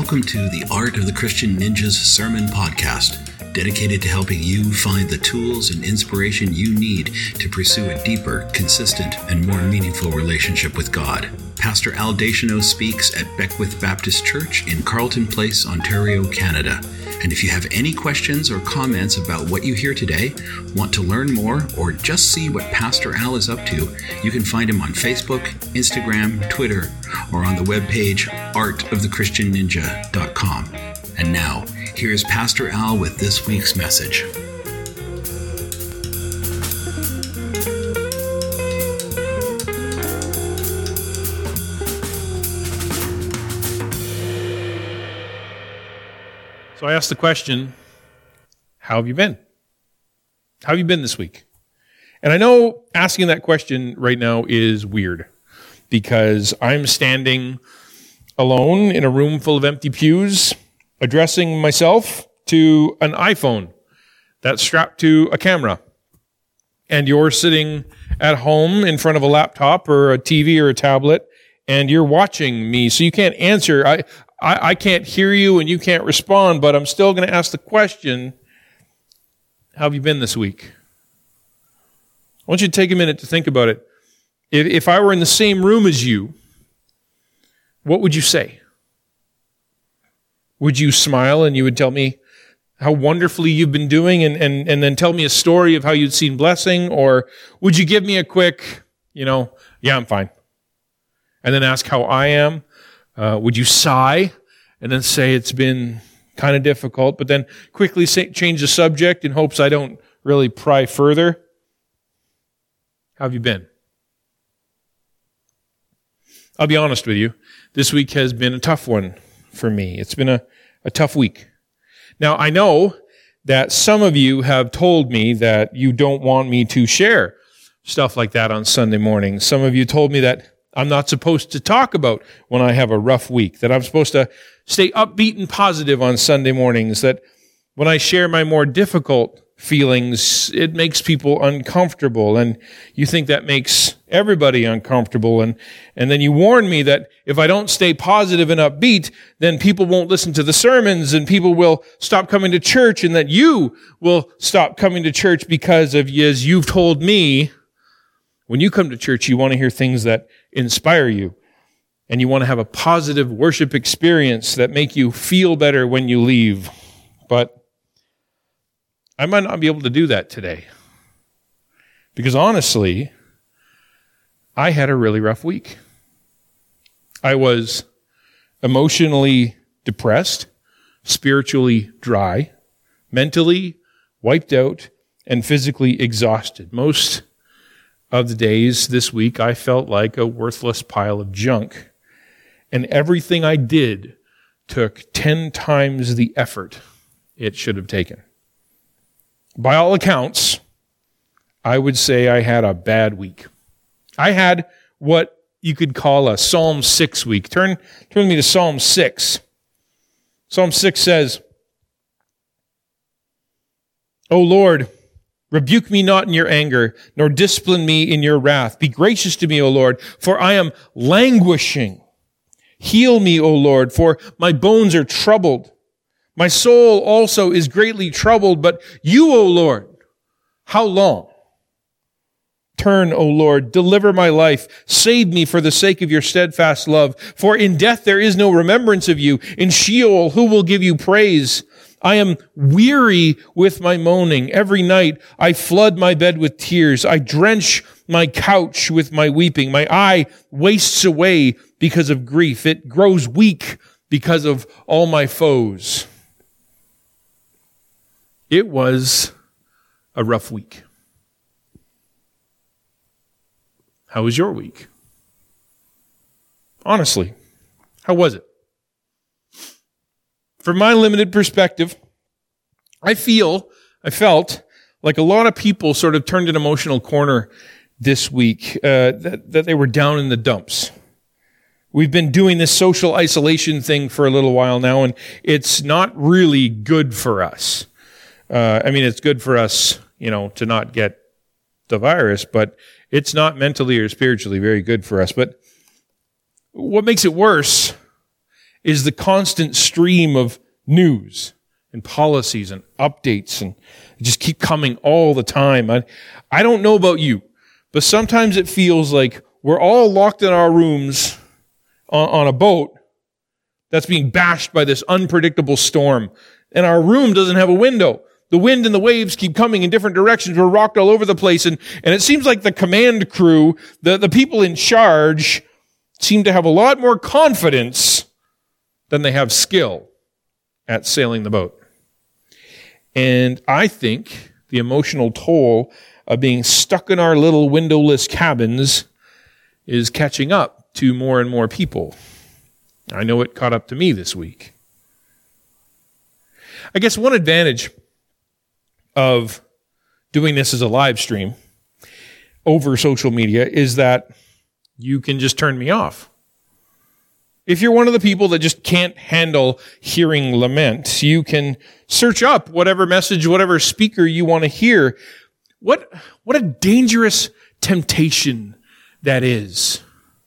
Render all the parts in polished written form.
Welcome to the Art of the Christian Ninja's Sermon Podcast, dedicated to helping you find the tools and inspiration you need to pursue a deeper, consistent, and more meaningful relationship with God. Pastor Al Deschanel speaks at Beckwith Baptist Church in Carleton Place, Ontario, Canada. And if you have any questions or comments about what you hear today, want to learn more, or just see what Pastor Al is up to, you can find him on Facebook, Instagram, Twitter, or on the webpage artofthechristianninja.com. And now, here's Pastor Al with this week's message. So I asked the question, how have you been? How have you been this week? And I know asking that question right now is weird because I'm standing alone in a room full of empty pews, addressing myself to an iPhone that's strapped to a camera. And you're sitting at home in front of a laptop or a TV or a tablet, and you're watching me. So you can't answer. I can't hear you and you can't respond, but I'm still going to ask the question, how have you been this week? I want you to take a minute to think about it. If I were in the same room as you, what would you say? Would you smile and you would tell me how wonderfully you've been doing and then tell me a story of how you'd seen blessing? Or would you give me a quick, yeah, I'm fine, and then ask how I am? Would you sigh and then say it's been kind of difficult, but then quickly change the subject in hopes I don't really pry further? How have you been? I'll be honest with you. This week has been a tough one for me. It's been a tough week. Now, I know that some of you have told me that you don't want me to share stuff like that on Sunday morning. Some of you told me that I'm not supposed to talk about when I have a rough week, that I'm supposed to stay upbeat and positive on Sunday mornings, that when I share my more difficult feelings, it makes people uncomfortable, and you think that makes everybody uncomfortable, and then you warn me that if I don't stay positive and upbeat, then people won't listen to the sermons, and people will stop coming to church, and that you will stop coming to church because of, as you've told me, when you come to church, you want to hear things that inspire you, and you want to have a positive worship experience that make you feel better when you leave. But I might not be able to do that today, because honestly, I had a really rough week. I was emotionally depressed, spiritually dry, mentally wiped out, and physically exhausted. Most of the days this week, I felt like a worthless pile of junk, and everything I did took 10 times the effort it should have taken. By all accounts, I would say I had a bad week. I had what you could call a Psalm 6 week. Turn with me to Psalm 6. Psalm 6 says, "O Lord, rebuke me not in your anger, nor discipline me in your wrath. Be gracious to me, O Lord, for I am languishing. Heal me, O Lord, for my bones are troubled. My soul also is greatly troubled, but you, O Lord, how long? Turn, O Lord, deliver my life. Save me for the sake of your steadfast love. For in death there is no remembrance of you. In Sheol, who will give you praise? I am weary with my moaning. Every night I flood my bed with tears. I drench my couch with my weeping. My eye wastes away because of grief. It grows weak because of all my foes." It was a rough week. How was your week? Honestly, how was it? From my limited perspective, I felt like a lot of people sort of turned an emotional corner this week, that they were down in the dumps. We've been doing this social isolation thing for a little while now, and it's not really good for us. It's good for us, to not get the virus, but it's not mentally or spiritually very good for us. But what makes it worse is the constant stream of news and policies and updates, and just keep coming all the time. I don't know about you, but sometimes it feels like we're all locked in our rooms on a boat that's being bashed by this unpredictable storm, and our room doesn't have a window. The wind and the waves keep coming in different directions. We're rocked all over the place, and it seems like the command crew, the people in charge, seem to have a lot more confidence than they have skill at sailing the boat. And I think the emotional toll of being stuck in our little windowless cabins is catching up to more and more people. I know it caught up to me this week. I guess one advantage of doing this as a live stream over social media is that you can just turn me off. If you're one of the people that just can't handle hearing lament, you can search up whatever message, whatever speaker you want to hear. What a dangerous temptation that is.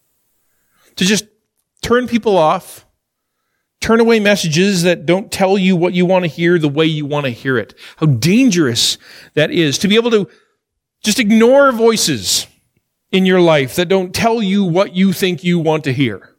To just turn people off, turn away messages that don't tell you what you want to hear the way you want to hear it. How dangerous that is to be able to just ignore voices in your life that don't tell you what you think you want to hear.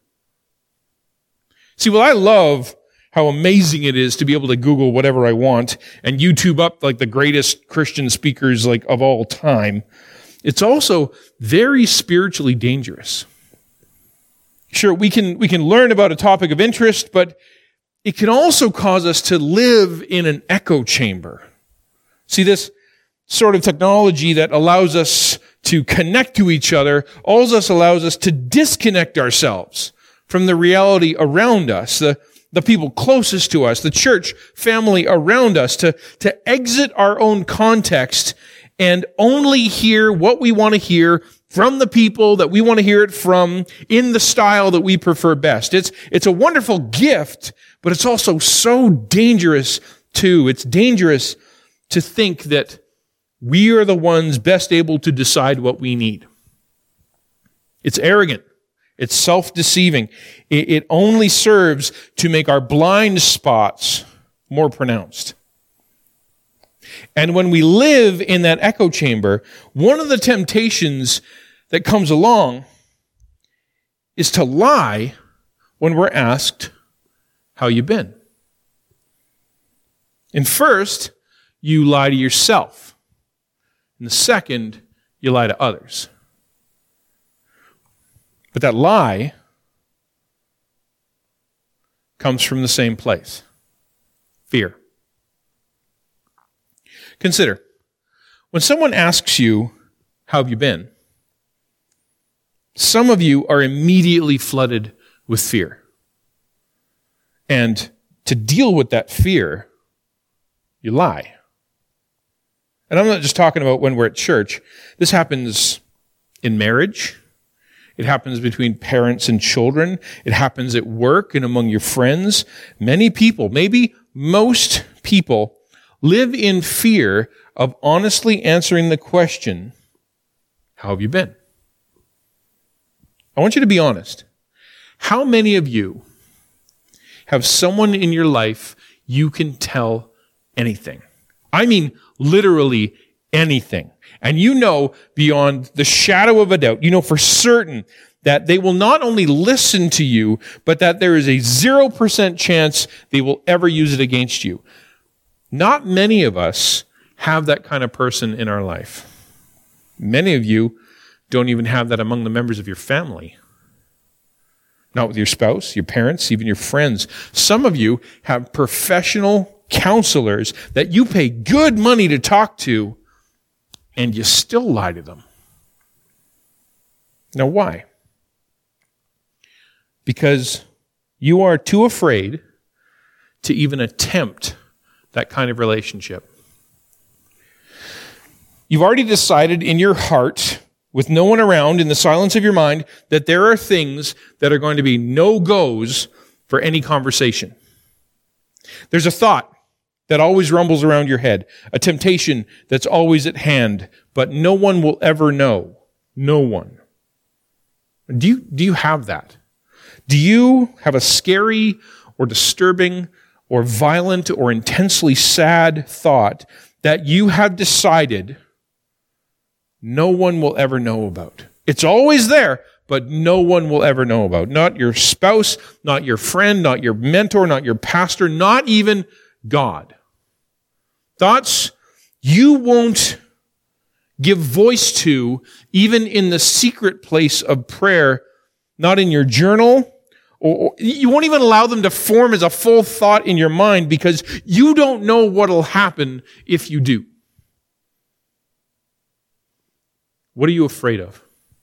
See, well, I love how amazing it is to be able to Google whatever I want and YouTube up like the greatest Christian speakers like of all time. It's also very spiritually dangerous. Sure, we can learn about a topic of interest, but it can also cause us to live in an echo chamber. See, this sort of technology that allows us to connect to each other also allows us to disconnect ourselves from the reality around us, the people closest to us, the church family around us, to exit our own context and only hear what we want to hear from the people that we want to hear it from in the style that we prefer best. It's a wonderful gift, but it's also so dangerous too. It's dangerous to think that we are the ones best able to decide what we need. It's arrogant. It's self-deceiving. It only serves to make our blind spots more pronounced. And when we live in that echo chamber, one of the temptations that comes along is to lie when we're asked how you've been. And first, you lie to yourself. And the second, you lie to others. But that lie comes from the same place. Fear. Consider, when someone asks you, how have you been? Some of you are immediately flooded with fear. And to deal with that fear, you lie. And I'm not just talking about when we're at church. This happens in marriage. It happens between parents and children. It happens at work and among your friends. Many people, maybe most people, live in fear of honestly answering the question, how have you been? I want you to be honest. How many of you have someone in your life you can tell anything? I mean, literally anything. And you know beyond the shadow of a doubt, you know for certain that they will not only listen to you, but that there is a 0% chance they will ever use it against you. Not many of us have that kind of person in our life. Many of you don't even have that among the members of your family. Not with your spouse, your parents, even your friends. Some of you have professional counselors that you pay good money to talk to, and you still lie to them. Now, why? Because you are too afraid to even attempt that kind of relationship. You've already decided in your heart, with no one around, in the silence of your mind, that there are things that are going to be no-goes for any conversation. There's a thought that always rumbles around your head, a temptation that's always at hand, but no one will ever know. No one. Do you have that? Do you have a scary or disturbing or violent or intensely sad thought that you have decided no one will ever know about? It's always there, but no one will ever know about. Not your spouse, not your friend, not your mentor, not your pastor, not even God. Thoughts you won't give voice to, even in the secret place of prayer, not in your journal, or you won't even allow them to form as a full thought in your mind because you don't know what'll happen if you do. What are you afraid of?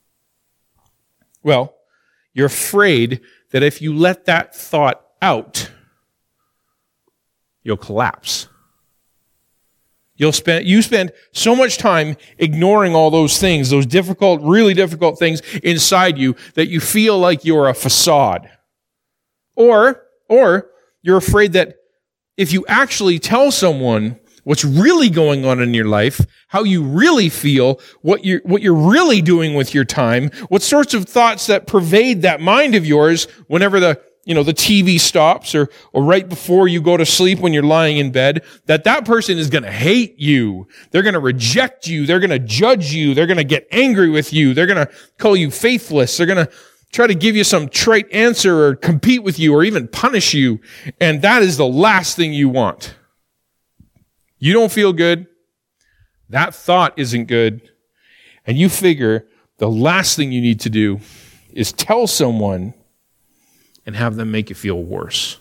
Well, you're afraid that if you let that thought out, you'll collapse. You spend so much time ignoring all those things, those difficult, really difficult things inside you that you feel like you're a facade. Or you're afraid that if you actually tell someone what's really going on in your life, how you really feel, what you're really doing with your time, what sorts of thoughts that pervade that mind of yours whenever the TV stops or right before you go to sleep when you're lying in bed, that person is going to hate you. They're going to reject you. They're going to judge you. They're going to get angry with you. They're going to call you faithless. They're going to try to give you some trite answer or compete with you or even punish you. And that is the last thing you want. You don't feel good. That thought isn't good. And you figure the last thing you need to do is tell someone and have them make you feel worse.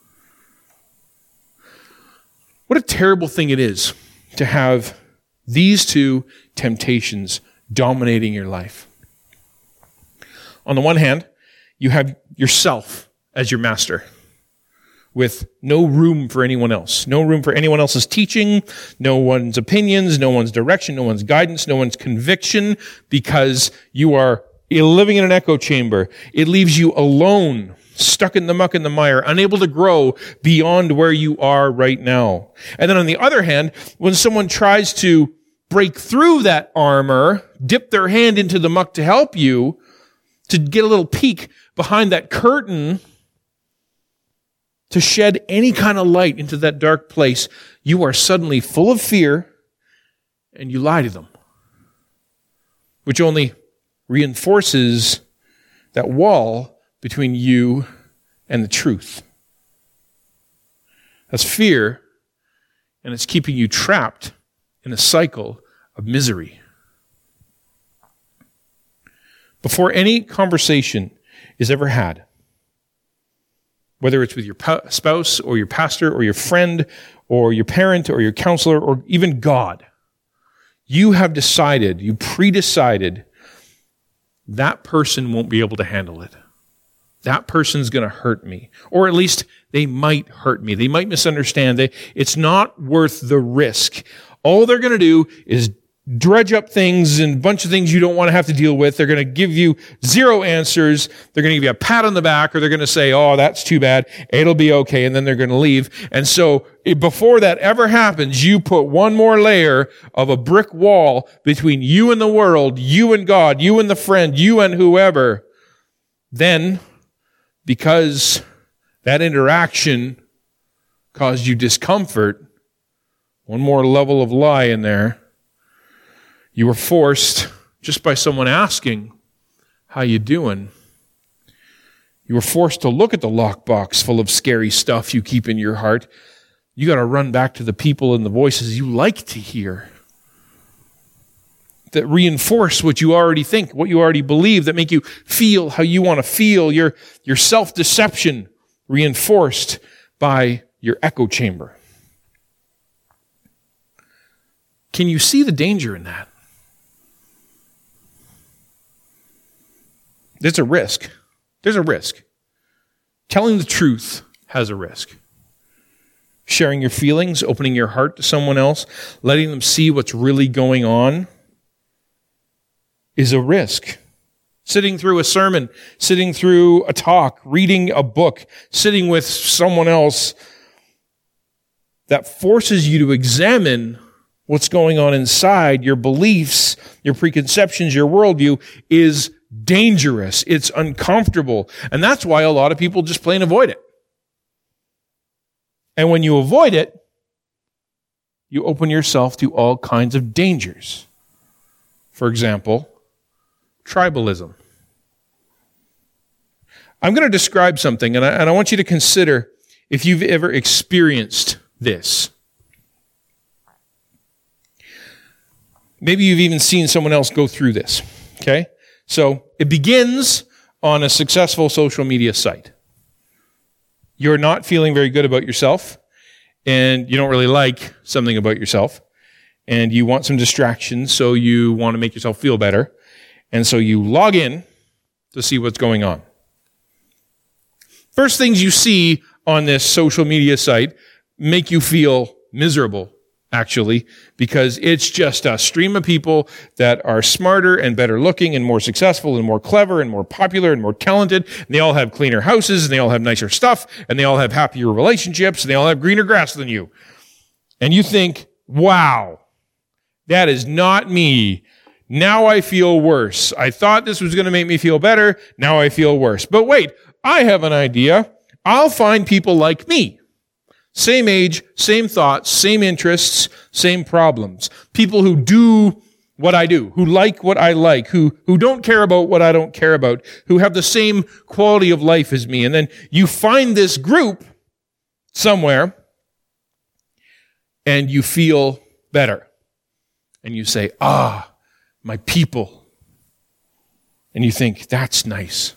What a terrible thing it is to have these two temptations dominating your life. On the one hand, you have yourself as your master, with no room for anyone else, no room for anyone else's teaching, no one's opinions, no one's direction, no one's guidance, no one's conviction, because you are living in an echo chamber. It leaves you alone, stuck in the muck and the mire, unable to grow beyond where you are right now. And then on the other hand, when someone tries to break through that armor, dip their hand into the muck to help you, to get a little peek behind that curtain, to shed any kind of light into that dark place, you are suddenly full of fear and you lie to them, which only reinforces that wall between you and the truth. That's fear, and it's keeping you trapped in a cycle of misery. Before any conversation is ever had, whether it's with your spouse or your pastor or your friend or your parent or your counselor or even God, you have decided, you pre-decided, that person won't be able to handle it. That person's going to hurt me. Or at least they might hurt me. They might misunderstand. It's not worth the risk. All they're going to do is dredge up things and a bunch of things you don't want to have to deal with. They're going to give you zero answers. They're going to give you a pat on the back, or they're going to say, oh, that's too bad. It'll be okay. And then they're going to leave. And so before that ever happens, you put one more layer of a brick wall between you and the world, you and God, you and the friend, you and whoever. Then, because that interaction caused you discomfort, one more level of lie in there, you were forced, just by someone asking, how you doing? You were forced to look at the lockbox full of scary stuff you keep in your heart. You got to run back to the people and the voices you like to hear that reinforce what you already think, what you already believe, that make you feel how you want to feel, your self-deception reinforced by your echo chamber. Can you see the danger in that? There's a risk. There's a risk. Telling the truth has a risk. Sharing your feelings, opening your heart to someone else, letting them see what's really going on is a risk. Sitting through a sermon, sitting through a talk, reading a book, sitting with someone else that forces you to examine what's going on inside, your beliefs, your preconceptions, your worldview, is dangerous. It's uncomfortable. And that's why a lot of people just plain avoid it. And when you avoid it, you open yourself to all kinds of dangers. For example, tribalism. I'm going to describe something, and I want you to consider if you've ever experienced this. Maybe you've even seen someone else go through this, okay? So it begins on a successful social media site. You're not feeling very good about yourself, and you don't really like something about yourself, and you want some distraction, so you want to make yourself feel better, and so you log in to see what's going on. First things you see on this social media site make you feel miserable, actually, because it's just a stream of people that are smarter and better looking and more successful and more clever and more popular and more talented. And they all have cleaner houses and they all have nicer stuff and they all have happier relationships and they all have greener grass than you. And you think, wow, that is not me. Now I feel worse. I thought this was going to make me feel better. Now I feel worse. But wait, I have an idea. I'll find people like me. Same age, same thoughts, same interests, same problems. People who do what I do, who like what I like, who don't care about what I don't care about, who have the same quality of life as me. And then you find this group somewhere and you feel better. And you say, my people. And you think, that's nice.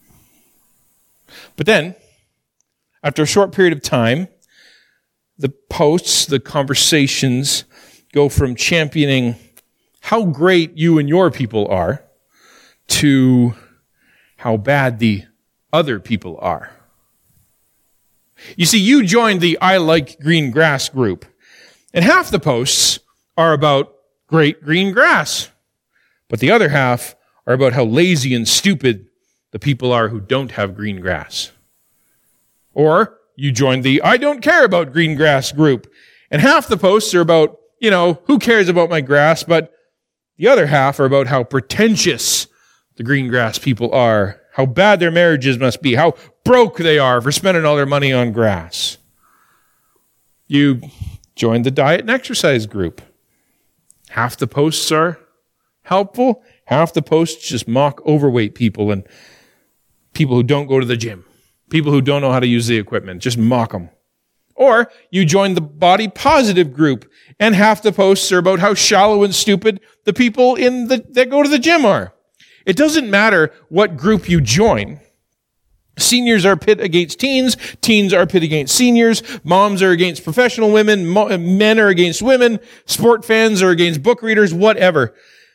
But then, after a short period of time, the posts, the conversations go from championing how great you and your people are to how bad the other people are. You see, you joined the I Like Green Grass group, and half the posts are about great green grass, but the other half are about how lazy and stupid the people are who don't have green grass. Or you joined the I don't care about green grass group, and half the posts are about, who cares about my grass, but the other half are about how pretentious the green grass people are, how bad their marriages must be, how broke they are for spending all their money on grass. You joined the diet and exercise group. Half the posts are helpful, half the posts just mock overweight people and people who don't go to the gym. People who don't know how to use the equipment, just mock them. Or you join the body positive group, and half the posts are about how shallow and stupid the people that go to the gym are. It doesn't matter what group you join. Seniors are pit against teens, teens are pit against seniors, moms are against professional women, men are against women, sport fans are against book readers, whatever.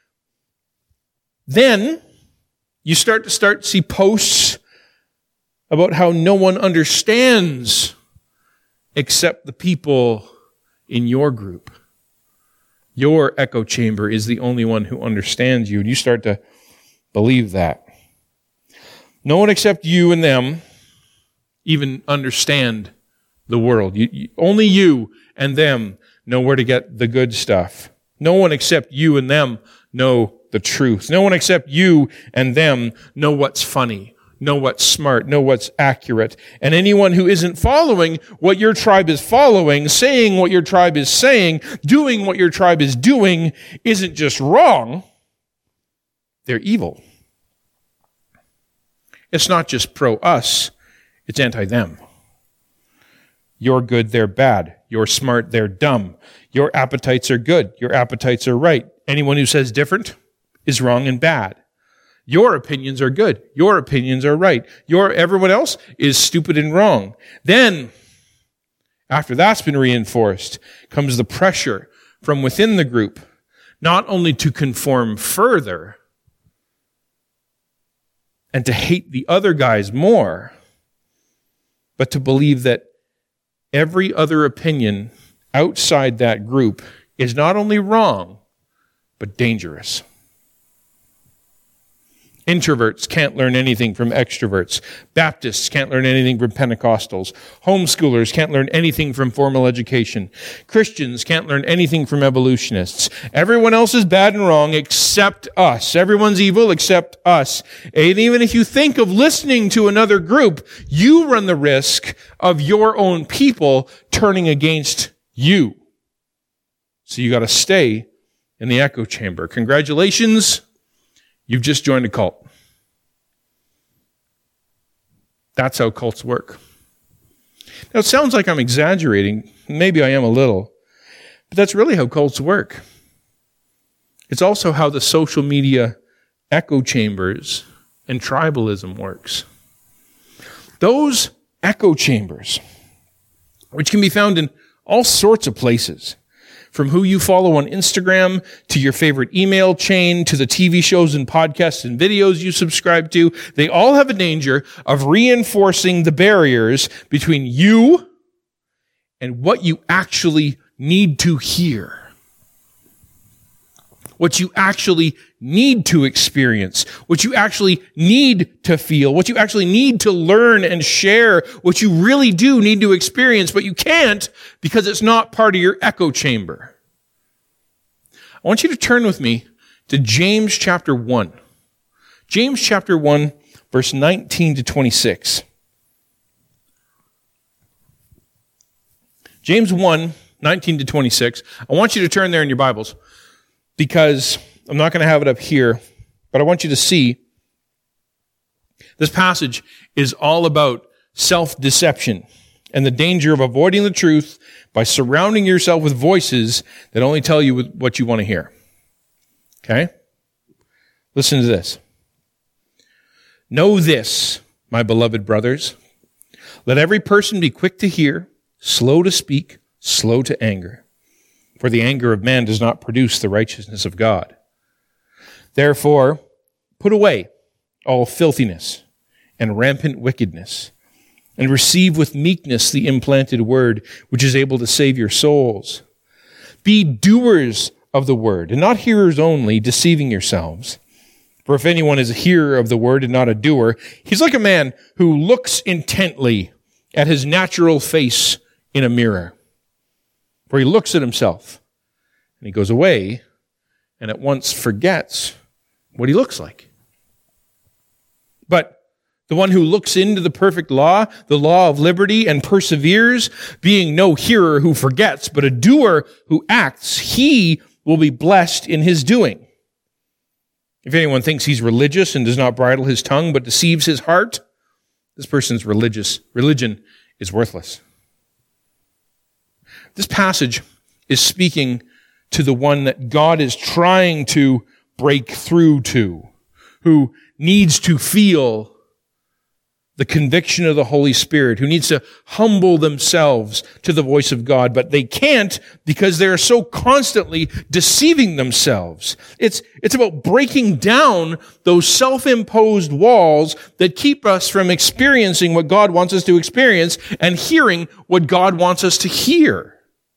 Then you start to see posts about how no one understands except the people in your group. Your echo chamber is the only one who understands you, and you start to believe that. No one except you and them even understand the world. Only you and them know where to get the good stuff. No one except you and them know the truth. No one except you and them know what's funny, know what's smart, know what's accurate. And anyone who isn't following what your tribe is following, saying what your tribe is saying, doing what your tribe is doing, isn't just wrong, they're evil. It's not just pro-us, it's anti-them. You're good, they're bad. You're smart, they're dumb. Your appetites are good, your appetites are right. Anyone who says different is wrong and bad. Your opinions are good, your opinions are right. Everyone else is stupid and wrong. Then, after that's been reinforced, comes the pressure from within the group, not only to conform further, and to hate the other guys more, but to believe that every other opinion outside that group is not only wrong, but dangerous. Introverts can't learn anything from extroverts. Baptists can't learn anything from Pentecostals. Homeschoolers can't learn anything from formal education. Christians can't learn anything from evolutionists. Everyone else is bad and wrong except us. Everyone's evil except us. And even if you think of listening to another group, you run the risk of your own people turning against you. So you got to stay in the echo chamber. Congratulations. You've just joined a cult. That's how cults work. Now, it sounds like I'm exaggerating. Maybe I am a little. But that's really how cults work. It's also how the social media echo chambers and tribalism works. Those echo chambers, which can be found in all sorts of places, from who you follow on Instagram, to your favorite email chain, to the TV shows and podcasts and videos you subscribe to, they all have a danger of reinforcing the barriers between you and what you actually need to hear. What you actually need to experience, what you actually need to feel, what you actually need to learn and share, what you really do need to experience, but you can't because it's not part of your echo chamber. I want you to turn with me to James chapter 1. James chapter 1, verse 19 to 26. James 1, 19 to 26. I want you to turn there in your Bibles, because I'm not going to have it up here, but I want you to see this passage is all about self-deception and the danger of avoiding the truth by surrounding yourself with voices that only tell you what you want to hear. Okay? Listen to this. Know this, my beloved brothers. Let every person be quick to hear, slow to speak, slow to anger. For the anger of man does not produce the righteousness of God. Therefore, put away all filthiness and rampant wickedness, and receive with meekness the implanted word, which is able to save your souls. Be doers of the word, and not hearers only, deceiving yourselves. For if anyone is a hearer of the word and not a doer, he's like a man who looks intently at his natural face in a mirror. For he looks at himself, and he goes away, and at once forgets what he looks like. But the one who looks into the perfect law, the law of liberty, and perseveres, being no hearer who forgets, but a doer who acts, he will be blessed in his doing. If anyone thinks he's religious and does not bridle his tongue, but deceives his heart, this person's religion is worthless. This passage is speaking to the one that God is trying to break through to, who needs to feel the conviction of the Holy Spirit, who needs to humble themselves to the voice of God, but they can't because they're so constantly deceiving themselves. It's about breaking down those self-imposed walls that keep us from experiencing what God wants us to experience and hearing what God wants us to hear.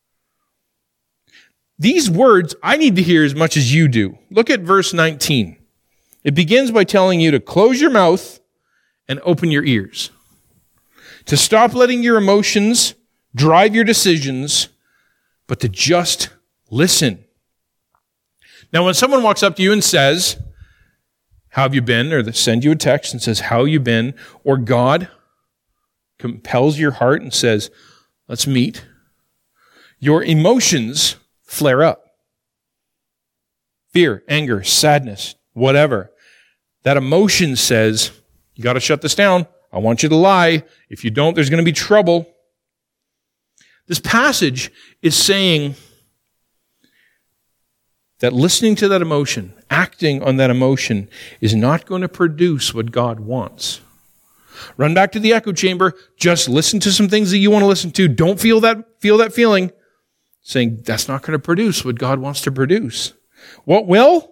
These words I need to hear as much as you do. Look at verse 19. It begins by telling you to close your mouth and open your ears. To stop letting your emotions drive your decisions, but to just listen. Now, when someone walks up to you and says, "How have you been?" or they send you a text and says, "How have you been?" or God compels your heart and says, "Let's meet," your emotions flare up. Fear, anger, sadness, whatever. That emotion says, you got to shut this down. I want you to lie. If you don't, there's going to be trouble. This passage is saying that listening to that emotion, acting on that emotion, is not going to produce what God wants. Run back to the echo chamber. Just listen to some things that you want to listen to. Don't feel that feeling. Saying that's not going to produce what God wants to produce. What will?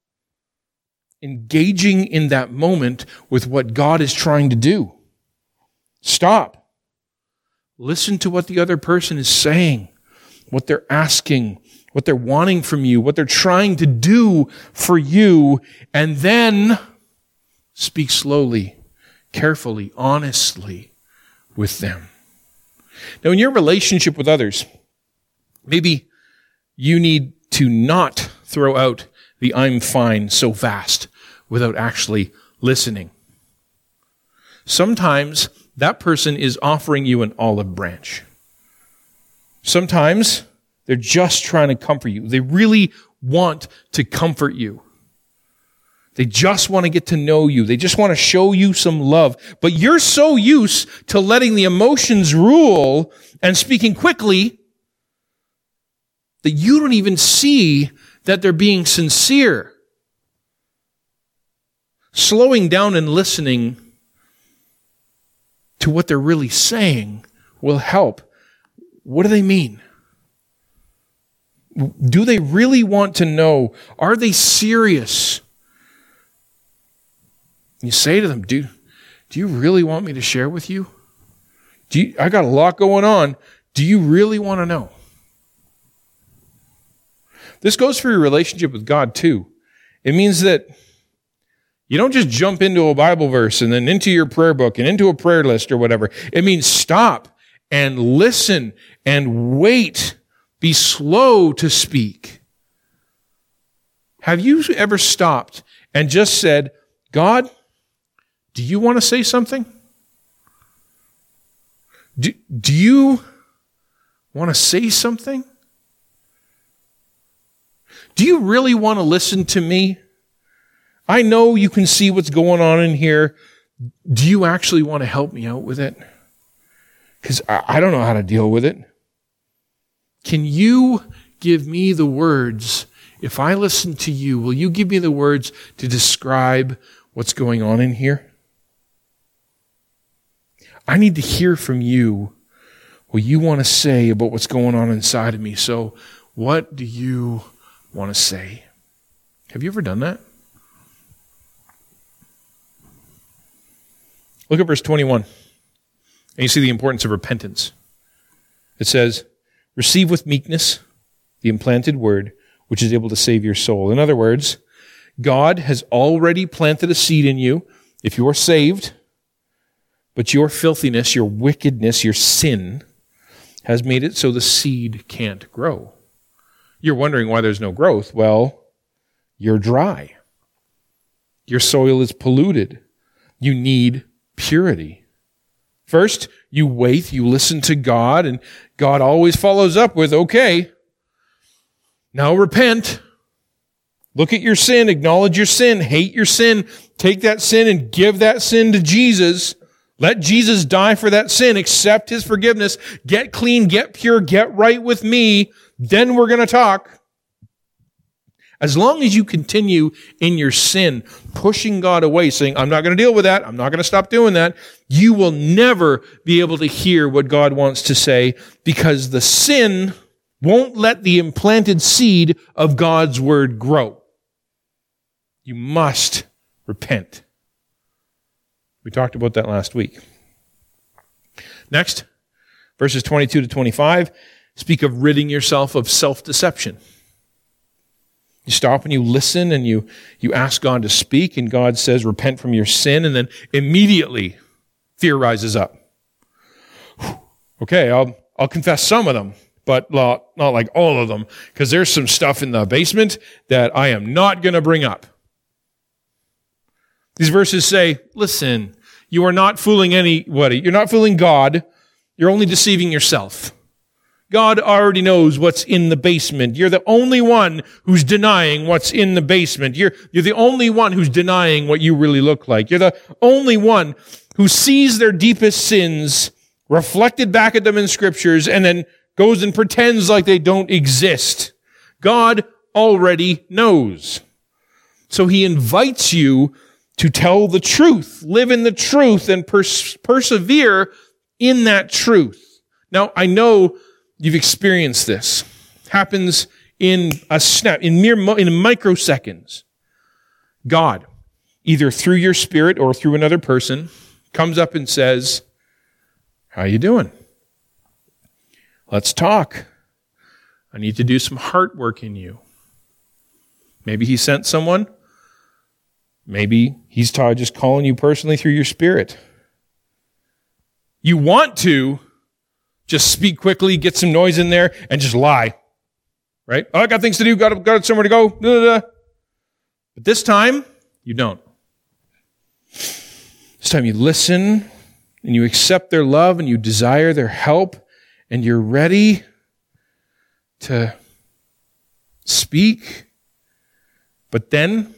Engaging in that moment with what God is trying to do. Stop. Listen to what the other person is saying, what they're asking, what they're wanting from you, what they're trying to do for you, and then Speak slowly, carefully, honestly with them. Now, in your relationship with others, maybe you need to not throw out the "I'm fine" so fast without actually listening. Sometimes that person is offering you an olive branch. Sometimes they're just trying to comfort you. They really want to comfort you. They just want to get to know you. They just want to show you some love. But you're so used to letting the emotions rule and speaking quickly that you don't even see that they're being sincere. Slowing down and listening to what they're really saying will help. What do they mean? Do they really want to know? Are they serious? You say to them, do you really want me to share with you? I got a lot going on. Do you really want to know? This goes for your relationship with God too. It means that you don't just jump into a Bible verse and then into your prayer book and into a prayer list or whatever. It means stop and listen and wait. Be slow to speak. Have you ever stopped and just said, God, do you want to say something? Do you want to say something? Do you really want to listen to me? I know you can see what's going on in here. Do you actually want to help me out with it? Because I don't know how to deal with it. Can you give me the words? If I listen to you, will you give me the words to describe what's going on in here? I need to hear from you what you want to say about what's going on inside of me. So what do you want to say? Have you ever done that? Look at verse 21. And you see the importance of repentance. It says, receive with meekness the implanted word, which is able to save your soul. In other words, God has already planted a seed in you if you are saved, but your filthiness, your wickedness, your sin has made it so the seed can't grow. You're wondering why there's no growth. Well, you're dry. Your soil is polluted. You need purity. First, you wait, you listen to God, and God always follows up with, okay, now repent. Look at your sin, acknowledge your sin, hate your sin, take that sin and give that sin to Jesus. Let Jesus die for that sin, accept his forgiveness, get clean, get pure, get right with me, then we're going to talk. As long as you continue in your sin, pushing God away, saying, I'm not going to deal with that, I'm not going to stop doing that, you will never be able to hear what God wants to say because the sin won't let the implanted seed of God's word grow. You must repent. We talked about that last week. Next, verses 22 to 25 speak of ridding yourself of self-deception. You stop and you listen and you ask God to speak, and God says, repent from your sin, and then immediately fear rises up. Okay, I'll confess some of them, but not like all of them, because there's some stuff in the basement that I am not going to bring up. These verses say, listen, you are not fooling anybody. You're not fooling God. You're only deceiving yourself. God already knows what's in the basement. You're the only one who's denying what's in the basement. You're the only one who's denying what you really look like. You're the only one who sees their deepest sins reflected back at them in scriptures and then goes and pretends like they don't exist. God already knows. So he invites you to tell the truth, live in the truth, and persevere in that truth. Now, I know you've experienced this. Happens in a snap, in microseconds. God, either through your spirit or through another person, comes up and says, how you doing? Let's talk. I need to do some heart work in you. Maybe he sent someone. Maybe he's just calling you personally through your spirit. You want to just speak quickly, get some noise in there, and just lie. Right? Oh, I got things to do, got somewhere to go. But this time, you don't. This time you listen, and you accept their love, and you desire their help, and you're ready to speak. But then,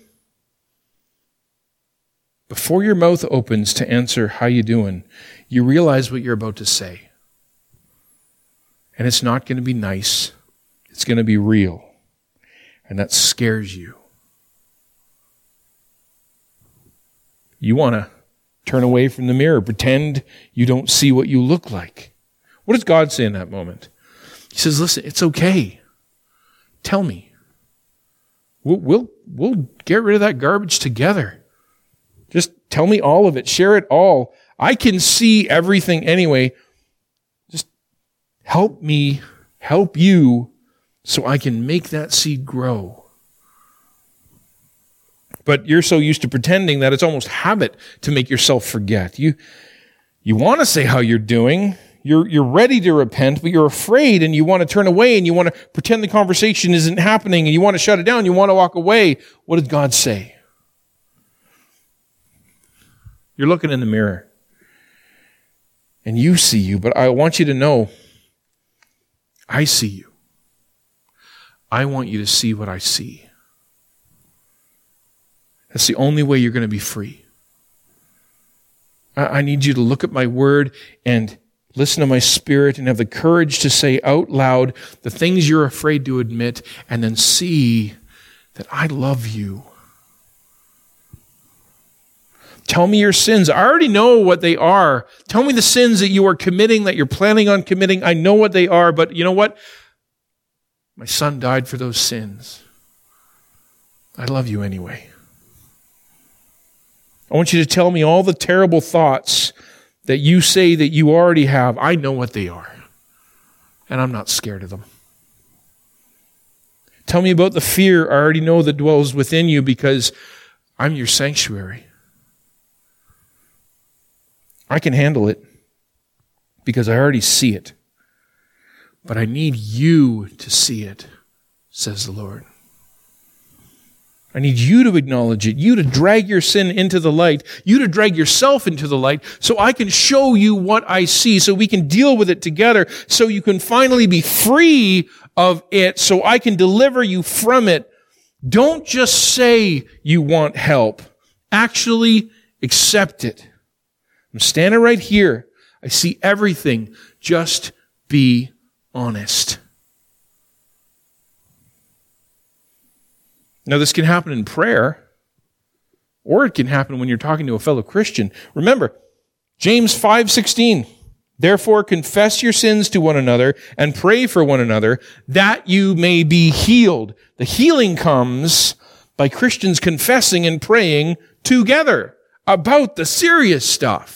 before your mouth opens to answer, how you doing, you realize what you're about to say. And it's not going to be nice. It's going to be real. And that scares you. You want to turn away from the mirror, pretend you don't see what you look like. What does God say in that moment? He says, listen, it's okay. Tell me. We'll get rid of that garbage together. Just tell me all of it. Share it all. I can see everything anyway. Just help me help you so I can make that seed grow. But you're so used to pretending that it's almost habit to make yourself forget. You want to say how you're doing. You're ready to repent, but you're afraid and you want to turn away and you want to pretend the conversation isn't happening and you want to shut it down. You want to walk away. What did God say? You're looking in the mirror and you see you, but I want you to know I see you. I want you to see what I see. That's the only way you're going to be free. I need you to look at my word and listen to my spirit and have the courage to say out loud the things you're afraid to admit and then see that I love you. Tell me your sins. I already know what they are. Tell me the sins that you are committing, that you're planning on committing. I know what they are, but you know what? My son died for those sins. I love you anyway. I want you to tell me all the terrible thoughts that you say that you already have. I know what they are, and I'm not scared of them. Tell me about the fear I already know that dwells within you because I'm your sanctuary. I can handle it because I already see it. But I need you to see it, says the Lord. I need you to acknowledge it, you to drag your sin into the light, you to drag yourself into the light so I can show you what I see, so we can deal with it together, so you can finally be free of it, so I can deliver you from it. Don't just say you want help. Actually accept it. I'm standing right here. I see everything. Just be honest. Now, this can happen in prayer, or it can happen when you're talking to a fellow Christian. Remember, James 5:16, therefore confess your sins to one another and pray for one another that you may be healed. The healing comes by Christians confessing and praying together about the serious stuff.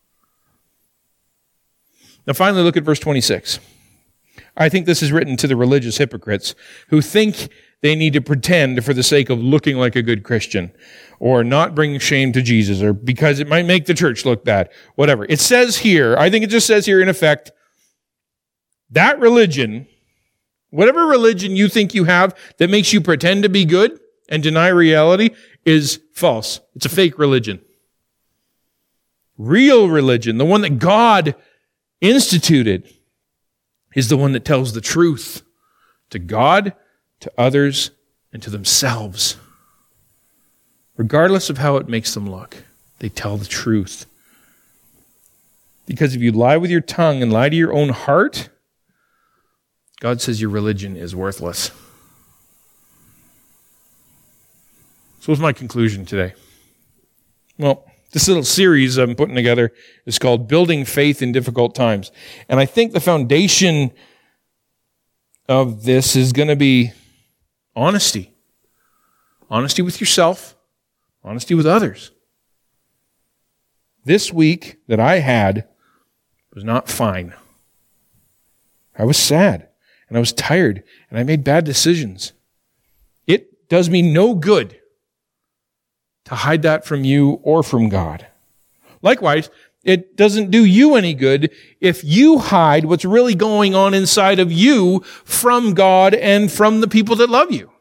Now finally, look at verse 26. I think this is written to the religious hypocrites who think they need to pretend for the sake of looking like a good Christian or not bring shame to Jesus or because it might make the church look bad, whatever. It says here, I think it just says here in effect, that religion, whatever religion you think you have that makes you pretend to be good and deny reality is false. It's a fake religion. Real religion, the one that God instituted, is the one that tells the truth to God, to others, and to themselves. Regardless of how it makes them look, they tell the truth. Because if you lie with your tongue and lie to your own heart, God says your religion is worthless. So what's my conclusion today? Well, this little series I'm putting together is called Building Faith in Difficult Times. And I think the foundation of this is going to be honesty. Honesty with yourself. Honesty with others. This week that I had was not fine. I was sad and I was tired and I made bad decisions. It does me no good to hide that from you or from God. Likewise, it doesn't do you any good if you hide what's really going on inside of you from God and from the people that love you.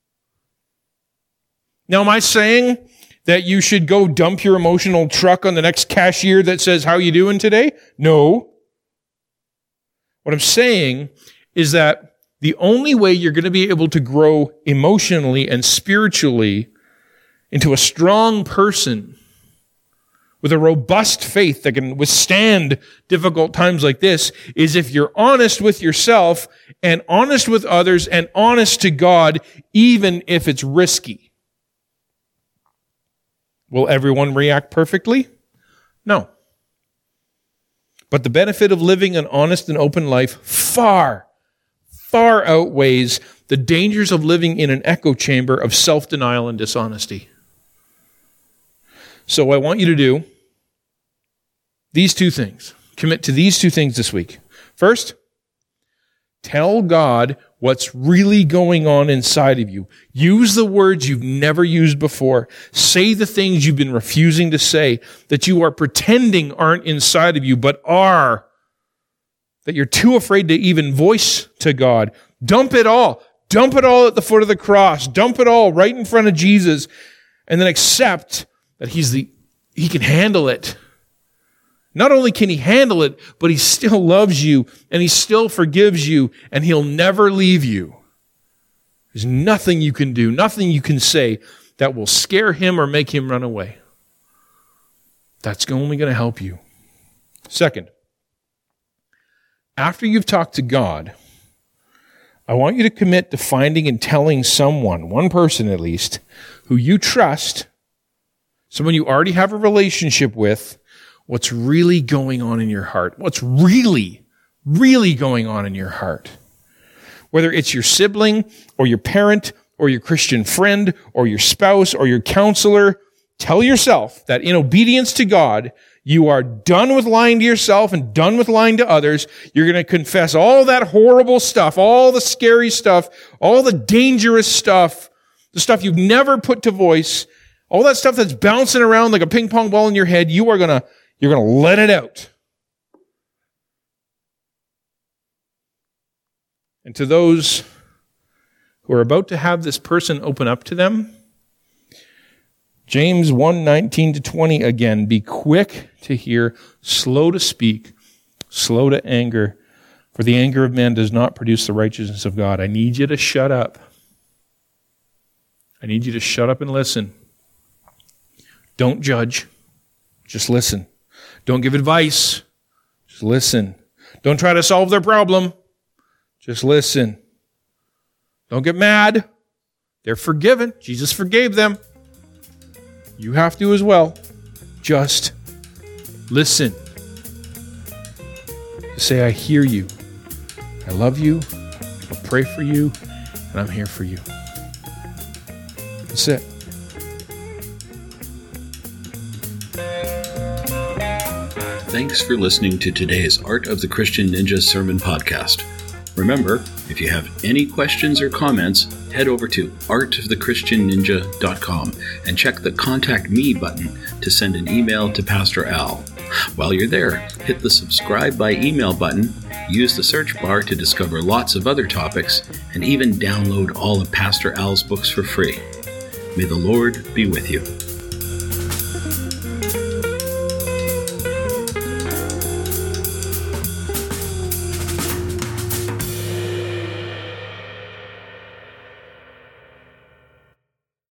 Now, am I saying that you should go dump your emotional truck on the next cashier that says, "How you doing today?" No. What I'm saying is that the only way you're going to be able to grow emotionally and spiritually into a strong person with a robust faith that can withstand difficult times like this is if you're honest with yourself and honest with others and honest to God, even if it's risky. Will everyone react perfectly? No. But the benefit of living an honest and open life far outweighs the dangers of living in an echo chamber of self-denial and dishonesty. So I want you to do these two things. Commit to these two things this week. First, tell God what's really going on inside of you. Use the words you've never used before. Say the things you've been refusing to say, that you are pretending aren't inside of you, but are. That you're too afraid to even voice to God. Dump it all. Dump it all at the foot of the cross. Dump it all right in front of Jesus. And then accept that he can handle it. Not only can he handle it, but he still loves you and he still forgives you and he'll never leave you. There's nothing you can do, nothing you can say that will scare him or make him run away. That's only going to help you. Second, after you've talked to God, I want you to commit to finding and telling someone, one person at least, who you trust, someone you already have a relationship with, what's really going on in your heart. What's really going on in your heart. Whether it's your sibling or your parent or your Christian friend or your spouse or your counselor, tell yourself that in obedience to God, you are done with lying to yourself and done with lying to others. You're going to confess all that horrible stuff, all the scary stuff, all the dangerous stuff, the stuff you've never put to voice, all that stuff that's bouncing around like a ping pong ball in your head. You're going to let it out. And to those who are about to have this person open up to them, James 1:19-20 again, be quick to hear, slow to speak, slow to anger, for the anger of man does not produce the righteousness of God. I need you to shut up. I need you to shut up and listen. Don't judge. Just listen. Don't give advice. Just listen. Don't try to solve their problem. Just listen. Don't get mad. They're forgiven. Jesus forgave them. You have to as well. Just listen. Just say, I hear you. I love you. I'll pray for you. And I'm here for you. That's it. Thanks for listening to today's Art of the Christian Ninja Sermon Podcast. Remember, if you have any questions or comments, head over to artofthechristianninja.com and check the Contact Me button to send an email to Pastor Al. While you're there, hit the subscribe by email button, use the search bar to discover lots of other topics, and even download all of Pastor Al's books for free. May the Lord be with you.